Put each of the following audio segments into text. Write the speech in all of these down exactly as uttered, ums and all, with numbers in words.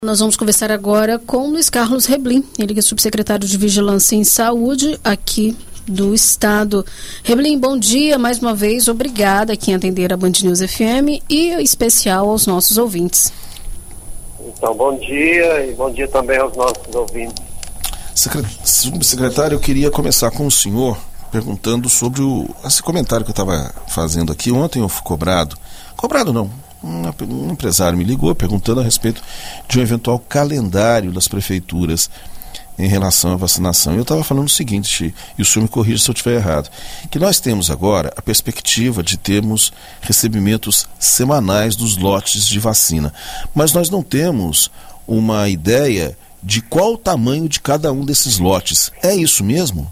Nós vamos conversar agora com Luiz Carlos Reblin, ele que é subsecretário de Vigilância em Saúde aqui do Estado. Reblin, bom dia, mais uma vez, obrigada aqui em atender a Band News F M e em especial aos nossos ouvintes. Então, bom dia e bom dia também aos nossos ouvintes. Subsecretário, eu queria começar com o senhor perguntando sobre o, esse comentário que eu estava fazendo aqui. Ontem eu fui cobrado, cobrado não, Um, um empresário me ligou perguntando a respeito de um eventual calendário das prefeituras em relação à vacinação. Eu estava falando o seguinte, e o senhor me corrija se eu estiver errado, que nós temos agora a perspectiva de termos recebimentos semanais dos lotes de vacina, mas nós não temos uma ideia de qual o tamanho de cada um desses lotes. É isso mesmo?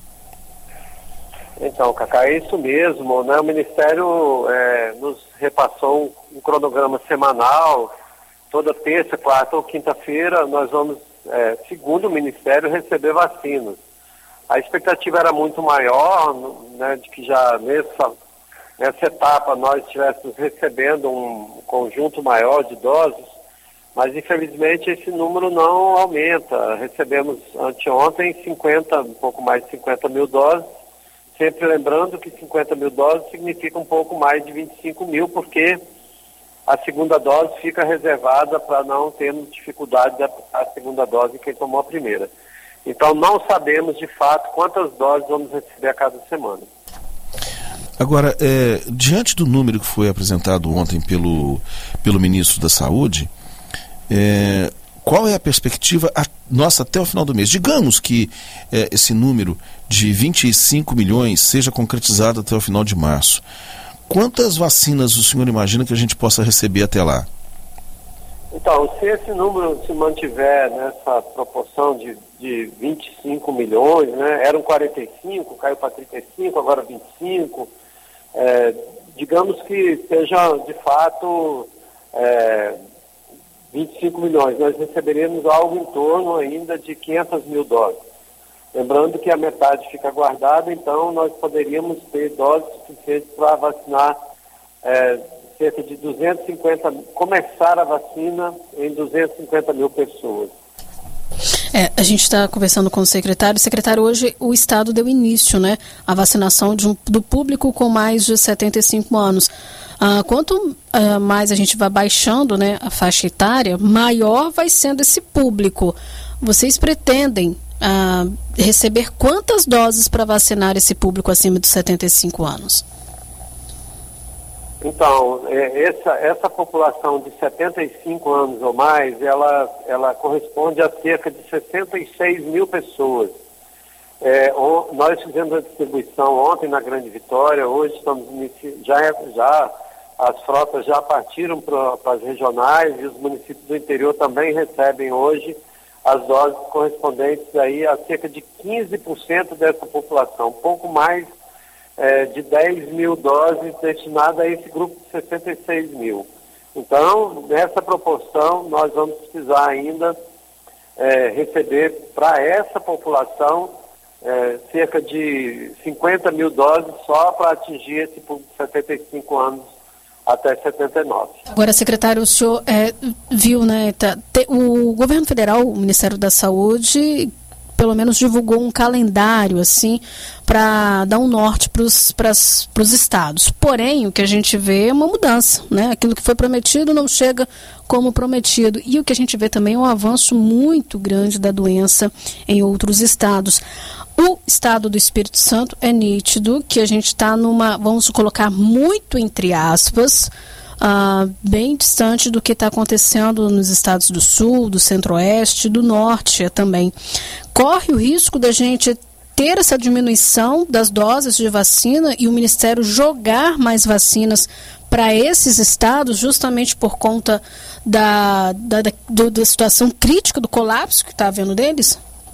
Então, Cacá, é isso mesmo, né? O Ministério é, nos repassou um, um cronograma semanal, toda terça, quarta ou quinta-feira nós vamos, é, segundo o Ministério, receber vacinas. A expectativa era muito maior, né, de que já nessa, nessa etapa nós estivéssemos recebendo um conjunto maior de doses, mas infelizmente esse número não aumenta. Recebemos anteontem cinquenta, um pouco mais de cinquenta mil doses, sempre lembrando que cinquenta mil doses significa um pouco mais de vinte e cinco mil, porque a segunda dose fica reservada para não termos dificuldade da a segunda dose quem tomou a primeira. Então não sabemos de fato quantas doses vamos receber a cada semana. Agora, é, diante do número que foi apresentado ontem pelo, pelo ministro da Saúde, é, qual é a perspectiva a, nossa até o final do mês? Digamos que é, esse número de vinte e cinco milhões seja concretizado até o final de março. Quantas vacinas o senhor imagina que a gente possa receber até lá? Então, se esse número se mantiver nessa proporção de, de vinte e cinco milhões, né, eram quarenta e cinco, caiu para trinta e cinco, agora vinte e cinco, é, digamos que seja de fato é, vinte e cinco milhões, nós receberemos algo em torno ainda de quinhentas mil doses. Lembrando que a metade fica guardada, então nós poderíamos ter doses suficientes para vacinar é, cerca de duzentos e cinquenta, começar a vacina em duzentas e cinquenta mil pessoas. É, a gente está conversando com o secretário. Secretário, hoje o Estado deu início, né, à vacinação de um, do público com mais de setenta e cinco anos. Ah, quanto ah, mais a gente vai baixando, né, a faixa etária, maior vai sendo esse público. Vocês pretendem ah, receber quantas doses para vacinar esse público acima dos setenta e cinco anos? Então, é, essa, essa população de setenta e cinco anos ou mais, ela, ela corresponde a cerca de sessenta e seis mil pessoas. É, on, nós fizemos a distribuição ontem na Grande Vitória, hoje estamos inici... já, já as frotas já partiram para as regionais e os municípios do interior também recebem hoje as doses correspondentes aí a cerca de quinze por cento dessa população, um pouco mais é, de dez mil doses destinadas a esse grupo de sessenta e seis mil. Então, nessa proporção, nós vamos precisar ainda é, receber para essa população é, cerca de cinquenta mil doses só para atingir esse público de setenta e cinco anos até setenta e nove. Agora, secretário, o senhor é, viu, né, tá, te, o governo federal, o Ministério da Saúde, pelo menos divulgou um calendário, assim, para dar um norte para os estados. Porém, o que a gente vê é uma mudança, né? Aquilo que foi prometido não chega como prometido. E o que a gente vê também é um avanço muito grande da doença em outros estados. O estado do Espírito Santo é nítido que a gente está numa, vamos colocar muito entre aspas, uh, bem distante do que está acontecendo nos estados do Sul, do Centro-Oeste, do Norte também. Corre o risco da gente ter essa diminuição das doses de vacina e o Ministério jogar mais vacinas para esses estados justamente por conta da, da, da, do, da situação crítica, do colapso que está havendo deles?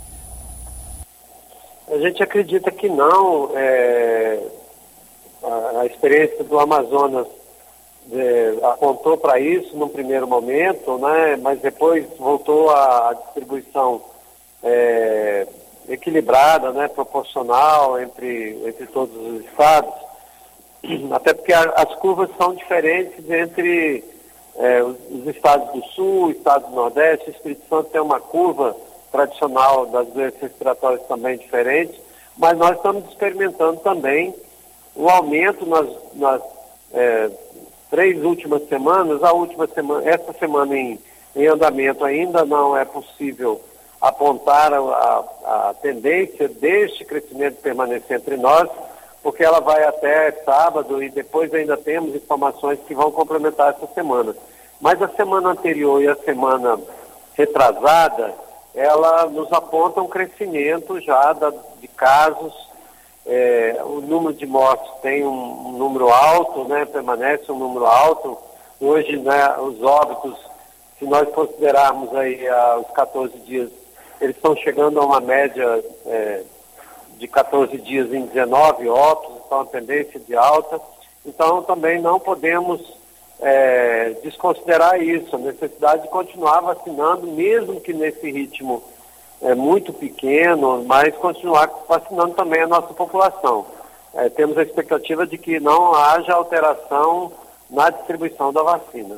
A gente acredita que não. É, a, a experiência do Amazonas é, apontou para isso num primeiro momento, né, mas depois voltou a, a distribuição é, equilibrada, né, proporcional entre, entre todos os estados, até porque a, as curvas são diferentes entre É, os, os estados do Sul, estados do Nordeste, o Espírito Santo tem uma curva tradicional das doenças respiratórias também diferente, mas nós estamos experimentando também o aumento nas, nas é, três últimas semanas. A última semana, essa semana em, em andamento ainda não é possível apontar a, a, a tendência deste crescimento permanecer entre nós, porque ela vai até sábado e depois ainda temos informações que vão complementar essa semana. Mas a semana anterior e a semana retrasada, ela nos aponta um crescimento já da, de casos, é, o número de mortes tem um, um número alto, né, permanece um número alto. Hoje, né, os óbitos, se nós considerarmos aí ah, os catorze dias, eles estão chegando a uma média é, de catorze dias em dezenove óbitos, então a tendência de alta. Então também não podemos É, desconsiderar isso, a necessidade de continuar vacinando, mesmo que nesse ritmo é, muito pequeno, mas continuar vacinando também a nossa população. É, temos a expectativa de que não haja alteração na distribuição da vacina.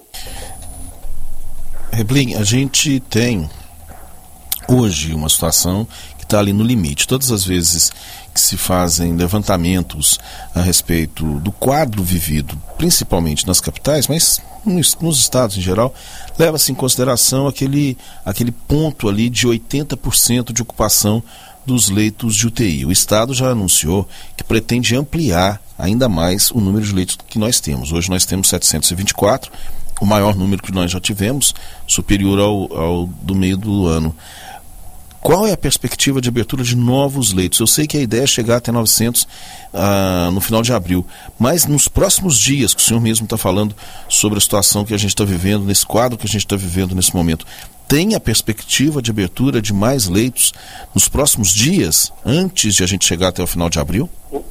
Reblin, a gente tem hoje uma situação que está ali no limite. Todas as vezes que se fazem levantamentos a respeito do quadro vivido, principalmente nas capitais, mas nos, nos estados em geral, leva-se em consideração aquele, aquele ponto ali de oitenta por cento de ocupação dos leitos de U T I. O Estado já anunciou que pretende ampliar ainda mais o número de leitos que nós temos. Hoje nós temos setecentos e vinte e quatro, o maior número que nós já tivemos, superior ao, ao do meio do ano. Qual é a perspectiva de abertura de novos leitos? Eu sei que a ideia é chegar até novecentos ah, no final de abril, mas nos próximos dias, que o senhor mesmo está falando sobre a situação que a gente está vivendo, nesse quadro que a gente está vivendo nesse momento, tem a perspectiva de abertura de mais leitos nos próximos dias, antes de a gente chegar até o final de abril?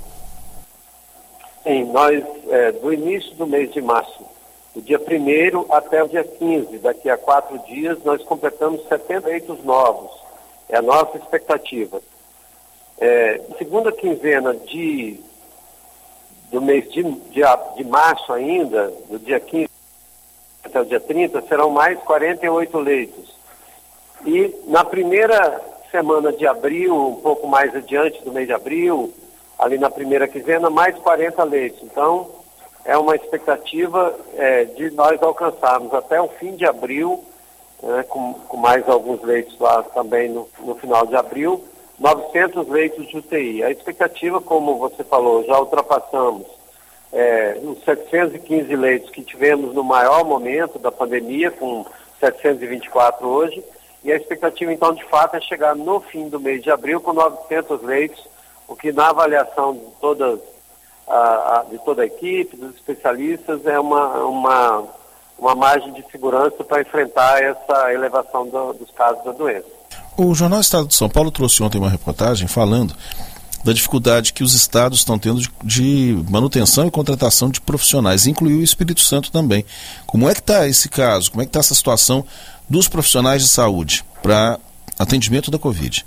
Sim, nós, é, do início do mês de março, do dia primeiro até o dia quinze, daqui a quatro dias, nós completamos setenta leitos novos. É a nossa expectativa. É, segunda quinzena de, do mês de, de, de março ainda, do dia quinze até o dia trinta, serão mais quarenta e oito leitos. E na primeira semana de abril, um pouco mais adiante do mês de abril, ali na primeira quinzena, mais quarenta leitos. Então, é uma expectativa é, de nós alcançarmos até o fim de abril, É, com, com mais alguns leitos lá também no, no final de abril, novecentos leitos de U T I. A expectativa, como você falou, já ultrapassamos é, os setecentos e quinze leitos que tivemos no maior momento da pandemia, com setecentos e vinte e quatro hoje, e a expectativa então de fato é chegar no fim do mês de abril com novecentos leitos, o que na avaliação de, todas, a, a, de toda a equipe, dos especialistas, é uma... uma uma margem de segurança para enfrentar essa elevação do, dos casos da doença. O Jornal Estado de São Paulo trouxe ontem uma reportagem falando da dificuldade que os estados estão tendo de, de manutenção e contratação de profissionais, incluiu o Espírito Santo também. Como é que está esse caso? Como é que está essa situação dos profissionais de saúde para atendimento da Covid?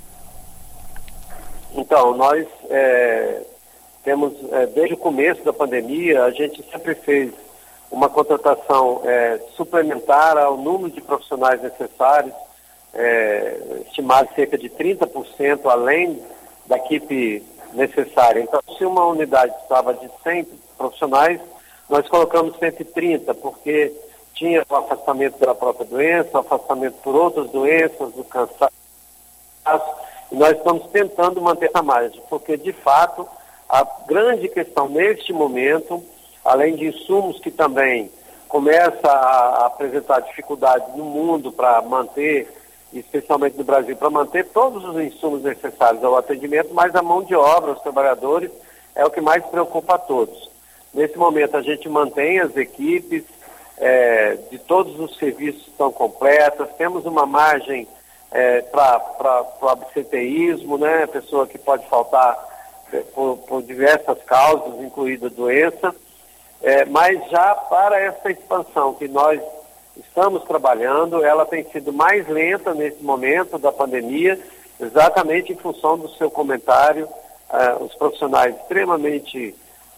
Então, nós é, temos, é, desde o começo da pandemia, a gente sempre fez uma contratação é, suplementar ao número de profissionais necessários, é, estimado cerca de trinta por cento além da equipe necessária. Então, se uma unidade estava de cem profissionais, nós colocamos cento e trinta, porque tinha o afastamento da própria doença, o afastamento por outras doenças, o cansaço, e nós estamos tentando manter essa margem, porque, de fato, a grande questão neste momento, além de insumos que também começa a apresentar dificuldades no mundo para manter, especialmente no Brasil, para manter todos os insumos necessários ao atendimento, mas a mão de obra, os trabalhadores, é o que mais preocupa a todos. Nesse momento a gente mantém as equipes, é, de todos os serviços estão completas, temos uma margem é, para o absenteísmo, né, pessoa que pode faltar é, por, por diversas causas, incluída a doença. É, mas já para essa expansão que nós estamos trabalhando, ela tem sido mais lenta nesse momento da pandemia, exatamente em função do seu comentário, uh, os profissionais extremamente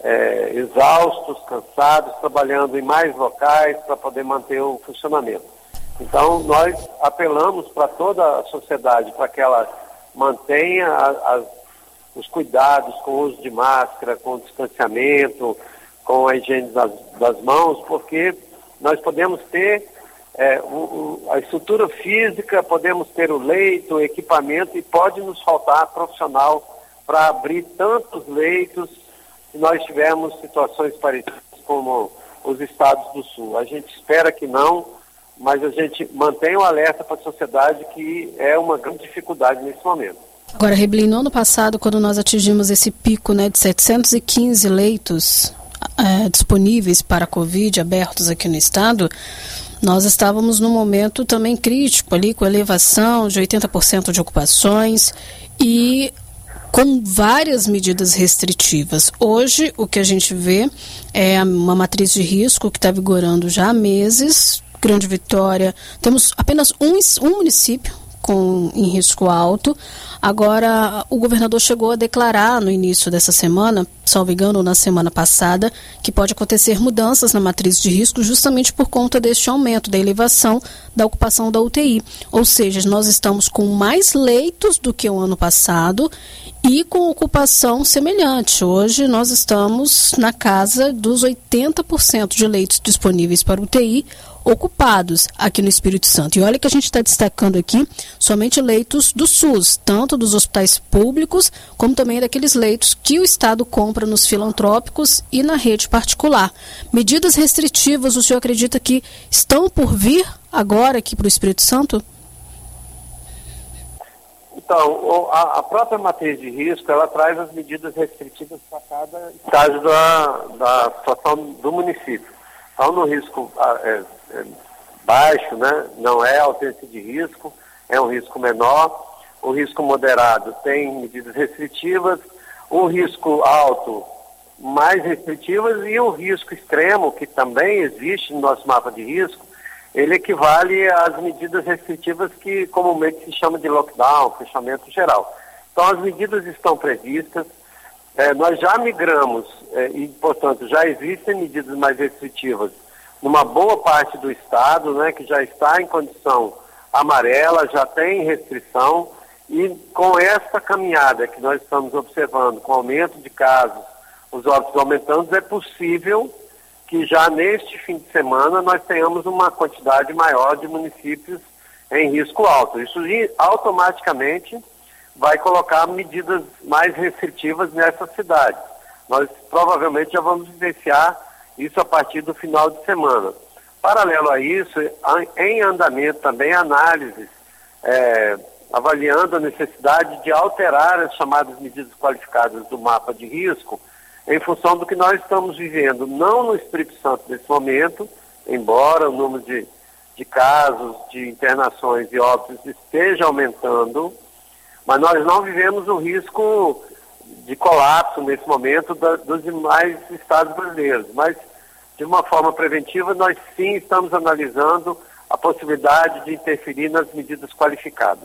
é, exaustos, cansados, trabalhando em mais locais para poder manter o funcionamento. Então, nós apelamos para toda a sociedade para que ela mantenha a, a, os cuidados com o uso de máscara, com o distanciamento, com a higiene das, das mãos, porque nós podemos ter é, o, o, a estrutura física, podemos ter o leito, o equipamento, e pode nos faltar profissional para abrir tantos leitos se nós tivermos situações parecidas como os estados do Sul. A gente espera que não, mas a gente mantém o alerta para a sociedade que é uma grande dificuldade nesse momento. Agora, Rebelin, no ano passado, quando nós atingimos esse pico, né, de setecentos e quinze leitos é, disponíveis para a Covid, abertos aqui no estado, nós estávamos num momento também crítico ali, com elevação de oitenta por cento de ocupações e com várias medidas restritivas. Hoje, o que a gente vê é uma matriz de risco que está vigorando já há meses. Grande Vitória, temos apenas um, um município com, em risco alto. Agora, o governador chegou a declarar no início dessa semana, salvo engano, na semana passada, que pode acontecer mudanças na matriz de risco justamente por conta deste aumento, da elevação da ocupação da U T I. Ou seja, nós estamos com mais leitos do que o ano passado e com ocupação semelhante. Hoje nós estamos na casa dos oitenta por cento de leitos disponíveis para U T I ocupados aqui no Espírito Santo. E olha que a gente está destacando aqui somente leitos do SUS, tanto dos hospitais públicos, como também daqueles leitos que o Estado compra nos filantrópicos e na rede particular. Medidas restritivas, o senhor acredita que estão por vir agora aqui para o Espírito Santo? Então, a, a própria matriz de risco, ela traz as medidas restritivas para cada estágio da, da situação do município. Então, no risco é, é, baixo, né, não é ausência de risco, é um risco menor. O risco moderado tem medidas restritivas, o risco alto mais restritivas, e o risco extremo, que também existe no nosso mapa de risco, ele equivale às medidas restritivas que comumente se chama de lockdown, fechamento geral. Então, as medidas estão previstas, é, nós já migramos, é, e, portanto, já existem medidas mais restritivas numa boa parte do estado, né, que já está em condição amarela, já tem restrição, e com essa caminhada que nós estamos observando, com o aumento de casos, os óbitos aumentando, é possível que já neste fim de semana nós tenhamos uma quantidade maior de municípios em risco alto. Isso automaticamente vai colocar medidas mais restritivas nessas cidades. Nós provavelmente já vamos vivenciar isso a partir do final de semana. Paralelo a isso, em andamento também análises, é, avaliando a necessidade de alterar as chamadas medidas qualificadas do mapa de risco, em função do que nós estamos vivendo, não no Espírito Santo nesse momento, embora o número de, de casos, de internações e óbitos esteja aumentando, mas nós não vivemos o risco de colapso nesse momento da, dos demais estados brasileiros. Mas, de uma forma preventiva, nós sim estamos analisando a possibilidade de interferir nas medidas qualificadas.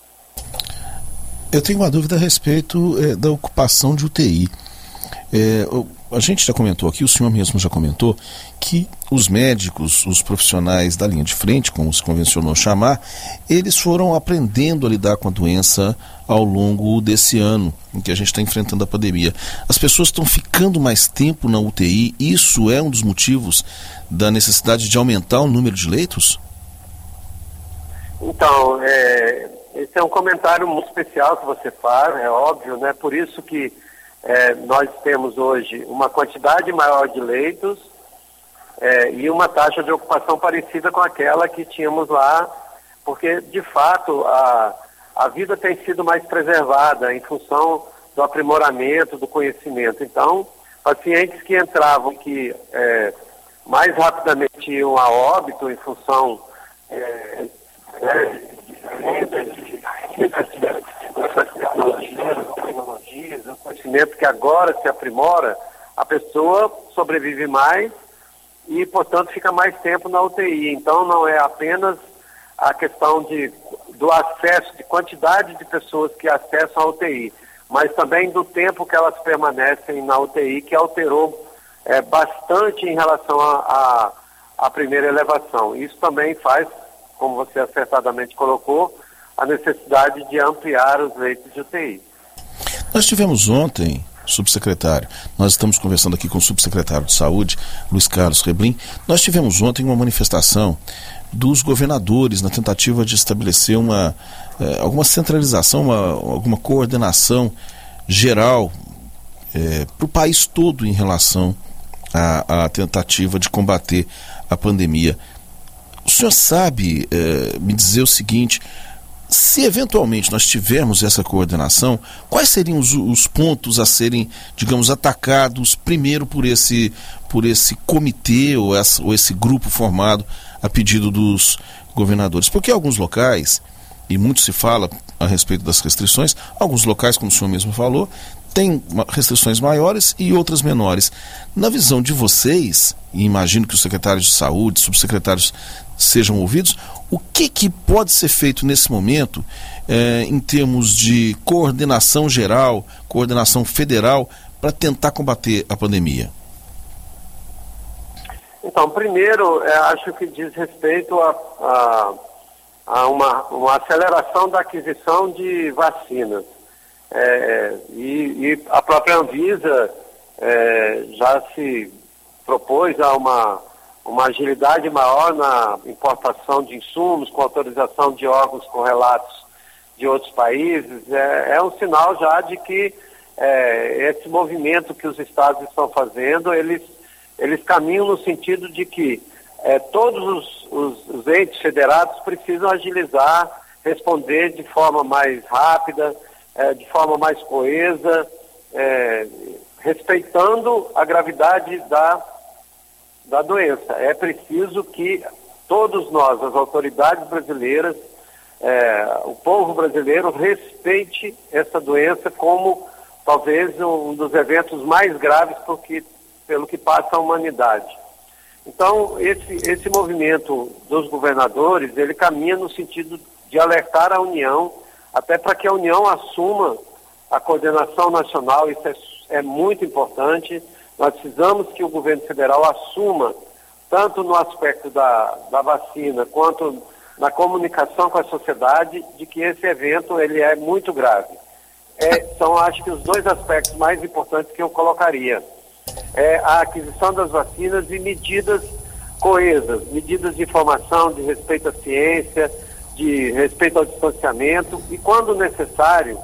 Eu tenho uma dúvida a respeito é, da ocupação de U T I. É, a gente já comentou aqui, o senhor mesmo já comentou, que os médicos, os profissionais da linha de frente, como se convencionou chamar, eles foram aprendendo a lidar com a doença ao longo desse ano em que a gente está enfrentando a pandemia. As pessoas estão ficando mais tempo na U T I, isso é um dos motivos da necessidade de aumentar o número de leitos? Então, é, esse é um comentário muito especial que você faz, é óbvio, né? Por isso que É, nós temos hoje uma quantidade maior de leitos é, e uma taxa de ocupação parecida com aquela que tínhamos lá, porque, de fato, a, a vida tem sido mais preservada em função do aprimoramento, do conhecimento. Então, pacientes que entravam que é, mais rapidamente iam a óbito em função é, é, tecnologias, o conhecimento que agora se aprimora, a pessoa sobrevive mais e, portanto, fica mais tempo na U T I. Então, não é apenas a questão de, do acesso, de quantidade de pessoas que acessam a U T I, mas também do tempo que elas permanecem na U T I, que alterou é, bastante em relação à a, a, a primeira elevação. Isso também faz, como você acertadamente colocou, a necessidade de ampliar os leitos de U T I. Nós tivemos ontem, subsecretário, nós estamos conversando aqui com o subsecretário de Saúde, Luiz Carlos Reblin, nós tivemos ontem uma manifestação dos governadores na tentativa de estabelecer uma, eh, alguma centralização, uma, alguma coordenação geral eh, para o país todo em relação à, à tentativa de combater a pandemia. O senhor sabe eh, me dizer o seguinte: se eventualmente nós tivermos essa coordenação, quais seriam os, os pontos a serem, digamos, atacados primeiro por esse, por esse comitê ou, essa, ou esse grupo formado a pedido dos governadores? Porque alguns locais, e muito se fala a respeito das restrições, alguns locais, como o senhor mesmo falou, têm restrições maiores e outras menores. Na visão de vocês, e imagino que os secretários de saúde, subsecretários sejam ouvidos, o que, que pode ser feito nesse momento eh, em termos de coordenação geral, coordenação federal, para tentar combater a pandemia? Então, primeiro, é, acho que diz respeito a, a, a uma, uma aceleração da aquisição de vacinas. É, e, e a própria Anvisa é, já se propôs a uma, uma agilidade maior na importação de insumos, com autorização de órgãos com relatos de outros países. É, é um sinal já de que é, esse movimento que os estados estão fazendo, eles eles caminham no sentido de que é, todos os, os, os entes federados precisam agilizar, responder de forma mais rápida, é, de forma mais coesa, é, respeitando a gravidade da, da doença. É preciso que todos nós, as autoridades brasileiras, é, o povo brasileiro, respeite essa doença como talvez um dos eventos mais graves, porque pelo que passa a humanidade. Então, esse, esse movimento dos governadores, ele caminha no sentido de alertar a União, até para que a União assuma a coordenação nacional. Isso é, é muito importante. Nós precisamos que o governo federal assuma, tanto no aspecto da, da vacina, quanto na comunicação com a sociedade, de que esse evento ele é muito grave. É, são, acho que, os dois aspectos mais importantes que eu colocaria. É a aquisição das vacinas e medidas coesas, medidas de informação, de respeito à ciência, de respeito ao distanciamento, e quando necessário,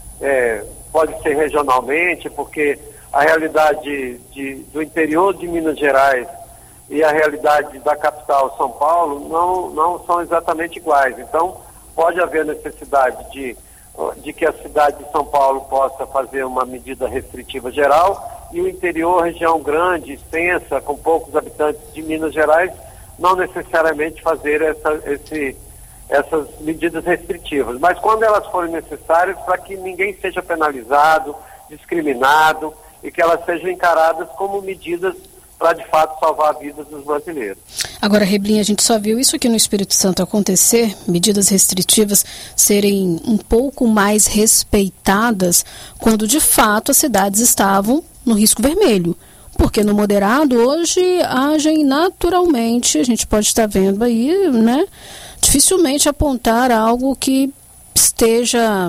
é, pode ser regionalmente, porque a realidade de, do interior de Minas Gerais e a realidade da capital, São Paulo, não, não são exatamente iguais. Então, pode haver necessidade de, de que a cidade de São Paulo possa fazer uma medida restritiva geral, e o interior, região grande, extensa, com poucos habitantes de Minas Gerais, não necessariamente fazer essa, esse, essas medidas restritivas. Mas quando elas forem necessárias, para que ninguém seja penalizado, discriminado, e que elas sejam encaradas como medidas para, de fato, salvar a vida dos brasileiros. Agora, Reblin, a gente só viu isso aqui no Espírito Santo acontecer, medidas restritivas serem um pouco mais respeitadas, quando, de fato, as cidades estavam no risco vermelho. Porque no moderado, hoje, agem naturalmente, a gente pode estar vendo aí, né, dificilmente apontar algo que esteja,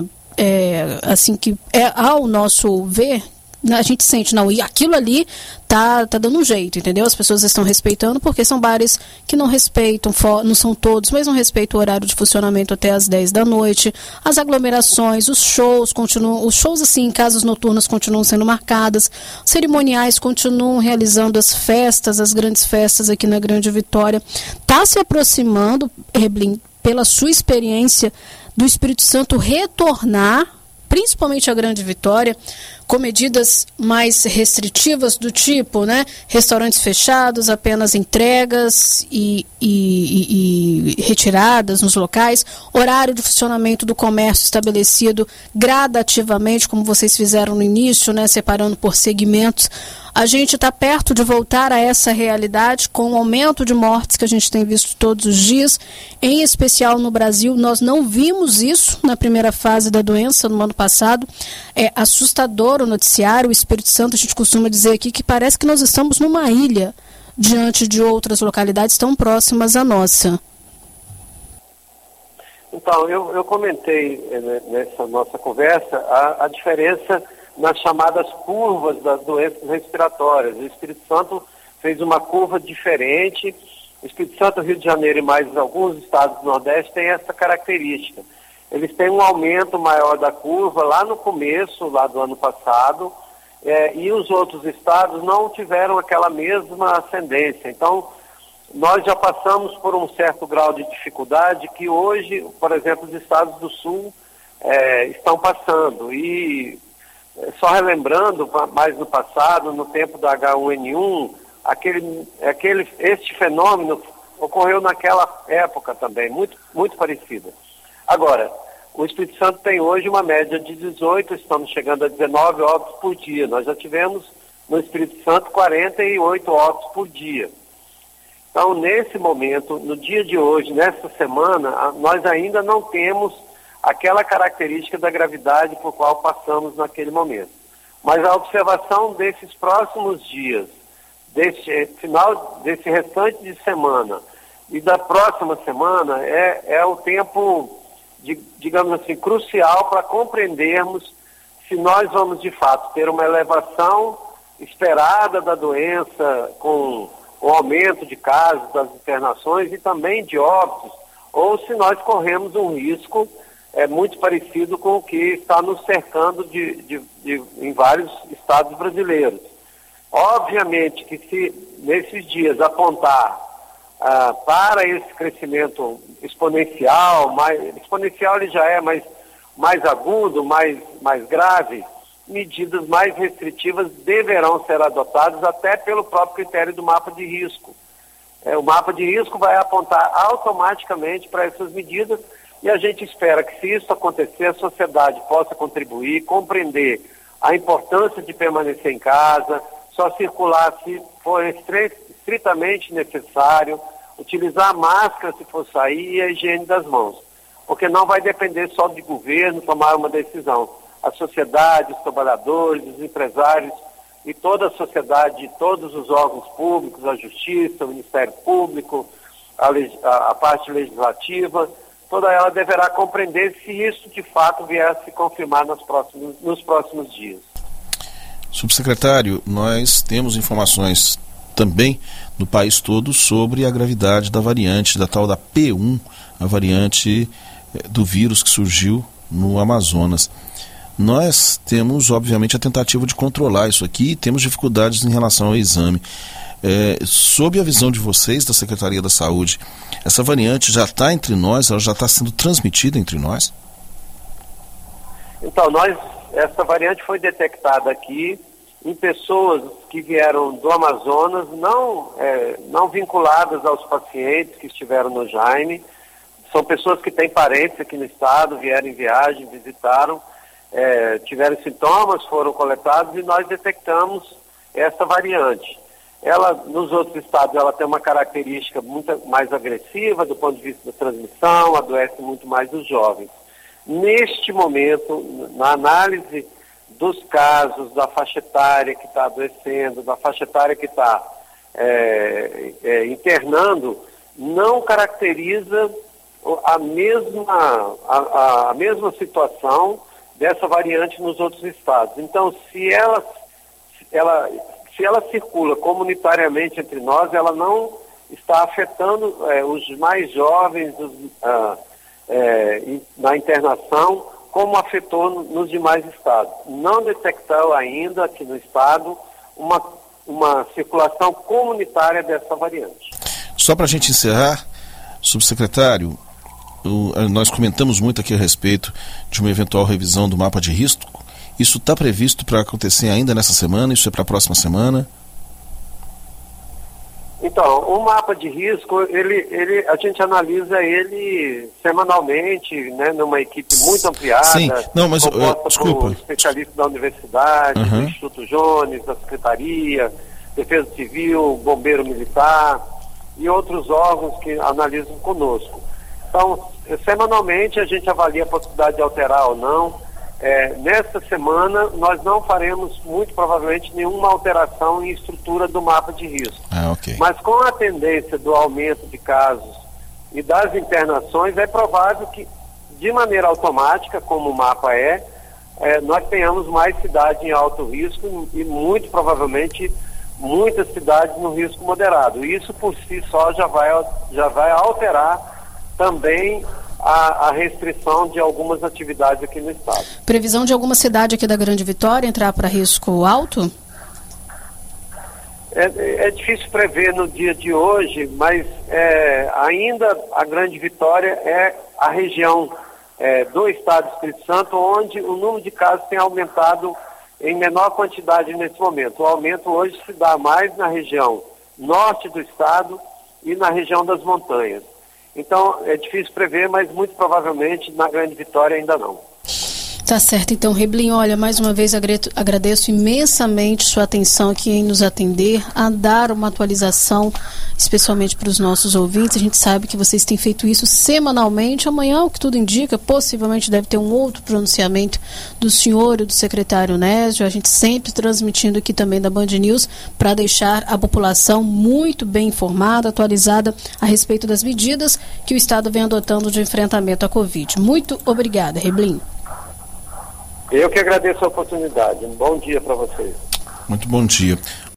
é, assim, que é ao nosso ver, a gente sente, não, e aquilo ali tá, tá dando um jeito, entendeu? As pessoas estão respeitando, porque são bares que não respeitam, não são todos, mas não respeitam o horário de funcionamento até as dez da noite, as aglomerações, os shows continuam, os shows assim, em casas noturnas continuam sendo marcadas, cerimoniais continuam realizando as festas, as grandes festas aqui na Grande Vitória. Está se aproximando, Reblin, pela sua experiência, do Espírito Santo retornar, principalmente a Grande Vitória, com medidas mais restritivas do tipo, né, restaurantes fechados, apenas entregas e, e, e, e retiradas nos locais, horário de funcionamento do comércio estabelecido gradativamente, como vocês fizeram no início, né, separando por segmentos. A gente está perto de voltar a essa realidade com o aumento de mortes que a gente tem visto todos os dias, em especial no Brasil. Nós não vimos isso na primeira fase da doença no ano passado. É assustador o noticiário. O Espírito Santo, a gente costuma dizer aqui que parece que nós estamos numa ilha diante de outras localidades tão próximas à nossa. Então, eu, eu comentei nessa nossa conversa a, a diferença nas chamadas curvas das doenças respiratórias. O Espírito Santo fez uma curva diferente. O Espírito Santo, Rio de Janeiro e mais alguns estados do Nordeste têm essa característica. Eles têm um aumento maior da curva lá no começo, lá do ano passado, é, e os outros estados não tiveram aquela mesma ascendência. Então, nós já passamos por um certo grau de dificuldade que hoje, por exemplo, os estados do Sul é, estão passando. E só relembrando, mais no passado, no tempo da H um N um, aquele, aquele, este fenômeno ocorreu naquela época também, muito, muito parecida. Agora, o Espírito Santo tem hoje uma média de dezoito, estamos chegando a dezenove óbitos por dia. Nós já tivemos no Espírito Santo quarenta e oito óbitos por dia. Então, nesse momento, no dia de hoje, nessa semana, nós ainda não temos aquela característica da gravidade por qual passamos naquele momento. Mas a observação desses próximos dias, desse final, desse restante de semana e da próxima semana, é, é o tempo, de, digamos assim, crucial para compreendermos se nós vamos, de fato, ter uma elevação esperada da doença com o aumento de casos, das internações e também de óbitos, ou se nós corremos um risco é muito parecido com o que está nos cercando de, de, de, em vários estados brasileiros. Obviamente que se nesses dias apontar ah, para esse crescimento exponencial, mais, exponencial ele já é mais, mais agudo, mais, mais grave, medidas mais restritivas deverão ser adotadas até pelo próprio critério do mapa de risco. É, o mapa de risco vai apontar automaticamente para essas medidas. E a gente espera que, se isso acontecer, a sociedade possa contribuir, compreender a importância de permanecer em casa, só circular se for estritamente necessário, utilizar a máscara se for sair e a higiene das mãos. Porque não vai depender só do governo tomar uma decisão. A sociedade, os trabalhadores, os empresários e toda a sociedade, todos os órgãos públicos, a Justiça, o Ministério Público, a, a, a parte legislativa, toda ela deverá compreender se isso de fato vier a se confirmar nos próximos, nos próximos dias. Subsecretário, nós temos informações também no país todo sobre a gravidade da variante, da tal da P um, a variante do vírus que surgiu no Amazonas. Nós temos, obviamente, a tentativa de controlar isso aqui e temos dificuldades em relação ao exame. É, sob a visão de vocês, da Secretaria da Saúde, essa variante já está entre nós, ela já está sendo transmitida entre nós? Então, nós, essa variante foi detectada aqui em pessoas que vieram do Amazonas, não, é, não vinculadas aos pacientes que estiveram no Jaime. São pessoas que têm parentes aqui no estado, vieram em viagem, visitaram, é, tiveram sintomas, foram coletados e nós detectamos essa variante. Ela, nos outros estados, ela tem uma característica muito mais agressiva do ponto de vista da transmissão, adoece muito mais os jovens. Neste momento, na análise dos casos da faixa etária que está adoecendo, da faixa etária que está é, é, internando, não caracteriza a mesma, a, a mesma situação dessa variante nos outros estados. Então, se ela, ela, se ela circula comunitariamente entre nós, ela não está afetando é, os mais jovens os, ah, é, na internação, como afetou no, nos demais estados. Não detectou ainda aqui no estado uma, uma circulação comunitária dessa variante. Só para a gente encerrar, subsecretário, o, nós comentamos muito aqui a respeito de uma eventual revisão do mapa de risco Isso está previsto para acontecer ainda nessa semana? Isso é para a próxima semana? Então, o mapa de risco, ele, ele, a gente analisa ele semanalmente, né, numa equipe muito ampliada. Sim, não, mas composta uh, desculpa. por especialistas da universidade, Uhum. do Instituto Jones, da Secretaria, Defesa Civil, Bombeiro Militar e outros órgãos que analisam conosco. Então, semanalmente a gente avalia a possibilidade de alterar ou não. É, nesta semana nós não faremos, muito provavelmente, nenhuma alteração em estrutura do mapa de risco. Ah, ok. Mas com a tendência do aumento de casos e das internações, é provável que, de maneira automática, como o mapa é, é nós tenhamos mais cidades em alto risco e, muito provavelmente, muitas cidades no risco moderado. Isso, por si só, já vai, já vai alterar também A, a restrição de algumas atividades aqui no estado. Previsão de alguma cidade aqui da Grande Vitória entrar para risco alto? É, é difícil prever no dia de hoje, mas é, ainda a Grande Vitória é a região é, do estado do Espírito Santo onde o número de casos tem aumentado em menor quantidade nesse momento. O aumento hoje se dá mais na região norte do estado e na região das montanhas. Então, é difícil prever, mas muito provavelmente na Grande Vitória ainda não. Tá certo, então, Reblin, olha, mais uma vez agradeço imensamente sua atenção aqui em nos atender, a dar uma atualização, especialmente para os nossos ouvintes. A gente sabe que vocês têm feito isso semanalmente. Amanhã, o que tudo indica, possivelmente deve ter um outro pronunciamento do senhor e do secretário Nésio. A gente sempre transmitindo aqui também da Band News para deixar a população muito bem informada, atualizada a respeito das medidas que o Estado vem adotando de enfrentamento à Covid. Muito obrigada, Reblin. Eu que agradeço a oportunidade. Um bom dia para vocês. Muito bom dia.